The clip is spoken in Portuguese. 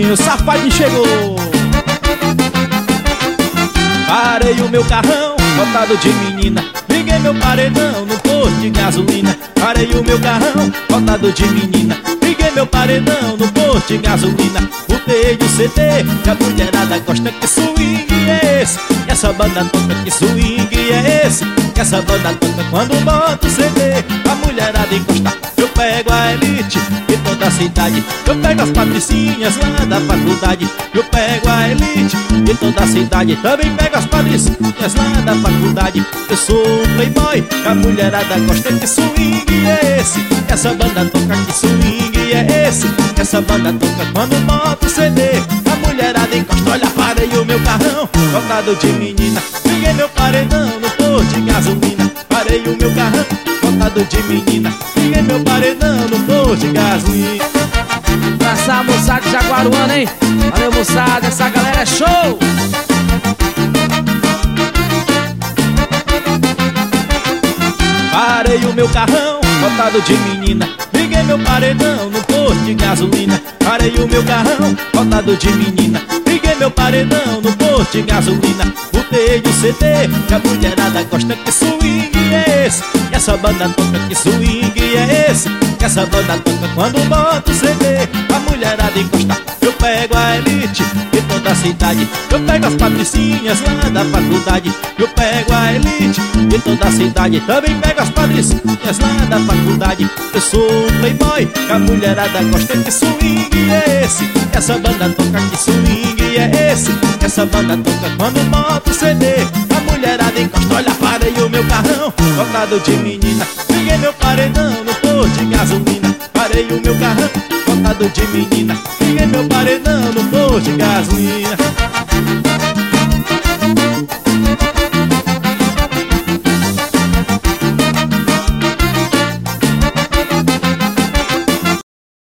o safadinho chegou. Parei o meu carrão, lotado de menina. Liguei meu paredão no posto de gasolina. Parei o meu carrão, lotado de menina. Liguei meu paredão no posto de gasolina. Botei o CD, que a mulherada gosta. Que swing é esse? Que essa banda toca. Que swing é esse? Que essa banda toca. Quando bota o CD, a mulherada encosta. Eu pego a elite de toda a cidade. Eu pego as patricinhas lá da faculdade. Eu pego a elite de toda a cidade. Também pego as patricinhas lá da faculdade. Eu sou um playboy, que a mulherada gosta. Que swing é esse? Que essa banda toca. Que swing é esse? Que essa banda toca. Quando bota o CD, a mulherada encosta. Olha, parei o meu carrão, lotado de menina. Liguei meu paredão no posto de gasolina. Parei o meu carrão, lotado de menina. Liguei meu paredão no posto de gasolina. Pra essa moçada de Jaguaruana, hein? Valeu, moçada, essa galera é show! Parei o meu carrão, lotado de menina. Liguei meu paredão no posto de gasolina. Parei o meu carrão, lotado de menina. Liguei meu paredão no posto de gasolina. Botei o CD, que a mulherada gosta. Que swing é esse? Que essa banda toca. Que swing é esse? Que essa banda toca. Quando bota o CD, a mulherada encosta. Eu pego a elite de toda a cidade. Eu pego as patricinhas lá da faculdade. Eu pego a elite de toda a cidade. Também pego as patricinhas lá da faculdade. Eu sou um playboy, que a mulherada gosta. Que swing é esse? Que essa banda toca. Que swing é esse? Que essa banda toca. Quando bota o CD, a mulherada encosta. Olha, parei o meu carrão, lotado de menina. Liguei meu paredão no posto de gasolina. Parei o meu carrão, lotado de menina. Liguei meu paredão no posto de gasolina.